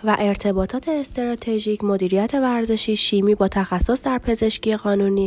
و ارتباطات استراتژیک، مدیریت ورزشی، شیمی با تخصص در پزشکی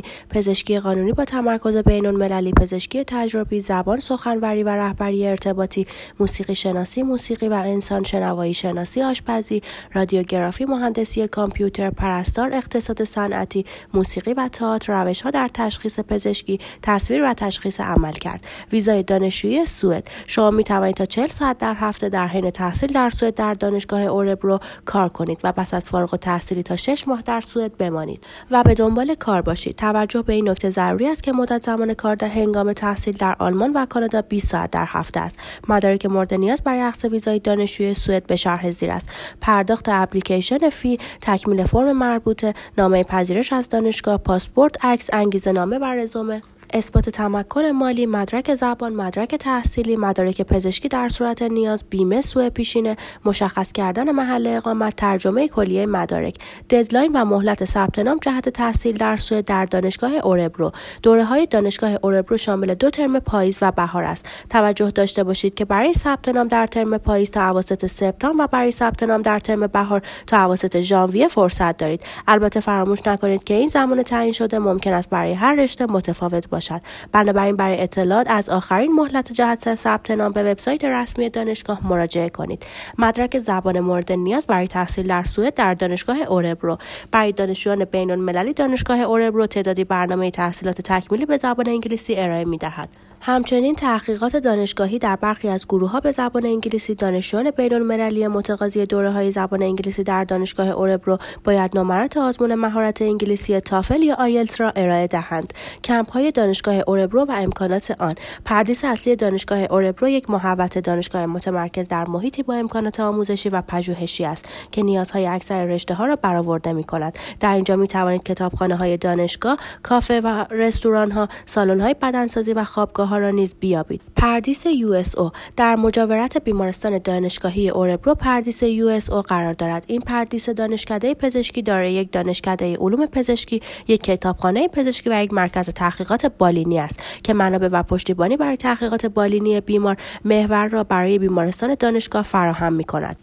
قانونی با تمرکز بین‌المللی، پزشکی تجربی، زبان، سخنوری و رهبری ارتباطی، موسیقی شناسی، موسیقی و انسان شنوایی شناسی، آشپزی، رادیوگرافی، مهندسی کامپیوتر، پرستار، اقتصاد صنعتی، موسیقی و تئاتر، روش‌ها در تشخیص پزشکی، تصویر و تشخیص عملکرد. ویزای دانشجویی سوئد. شما می‌توانید تا 40 ساعت در هفته در حین تحصیل در سوئد در دانشگاه اوربرو کار کنید و پس از فارغ التحصیلی تا 6 ماه در سوئد بمانید و به دنبال کار باشید. توجه به این نکته ضروری است که مدت زمان کار در هنگام تحصیل در آلمان و کانادا 20 ساعت در هفته است. مدارک مورد نیاز برای اخذ ویزای دانشجوی سوئد به شرح زیر است: پرداخت اپلیکیشن فی، تکمیل فرم مربوطه، نامه پذیرش از دانشگاه، پاسپورت، عکس، انگیزه‌نامه و رزومه، اثبات تمکن مالی، مدرک زبان، مدرک تحصیلی، مدارک پزشکی در صورت نیاز، بیمه سوء پیشینه، مشخص کردن محل اقامت، ترجمه کلیه مدارک، ددلاین و مهلت ثبت نام جهت تحصیل در سوئد در دانشگاه اوربرو. دوره‌های دانشگاه اوربرو شامل 2 ترم پاییز و بهار است. توجه داشته باشید که برای ثبت نام در ترم پاییز تا اواسط سپتامبر و برای ثبت نام در ترم بهار تا اواسط ژانویه فرصت دارید. البته فراموش نکنید که این زمان تعیین شده ممکن است برای هر رشته متفاوت باشد. بنابراین برای اطلاعات از آخرین مهلت جهت ثبت نام به وبسایت رسمی دانشگاه مراجعه کنید. مدرک زبان مورد نیاز برای تحصیل در سوئد در دانشگاه اوربرو. برای دانشجویان بین‌المللی دانشگاه اوربرو تعدادی برنامه تحصیلات تکمیلی به زبان انگلیسی ارائه می‌دهد. همچنین تحقیقات دانشگاهی در برخی از گروه‌ها به زبان انگلیسی. دانشجویان بین‌المللی متقاضی دوره‌های زبان انگلیسی در دانشگاه اوربرو باید نمرات آزمون مهارت انگلیسی تافل یا آیلتس را ارائه دهند. کمپ‌های دانشگاه اوربرو و امکانات آن. پردیس اصلی دانشگاه اوربرو یک محوطه دانشگاه متمرکز در محیطی با امکانات آموزشی و پژوهشی است که نیازهای اکثر رشته‌ها را برآورده می‌کند. در اینجا می‌توانید کتابخانه‌های دانشگاه، کافه و رستوران‌ها، سالن‌های بدنسازی و خوابگاه‌ها را نیز بیابید. پردیس USO در مجاورت بیمارستان دانشگاهی اوربرو پردیس USO قرار دارد. این پردیس دانشکده پزشکی دارای یک دانشکده علوم پزشکی، یک کتابخانه پزشکی و یک مرکز تحقیقات بالینی است که منابع و پشتیبانی برای تحقیقات بالینی بیمار محور را برای بیمارستان دانشگاه فراهم می‌کند.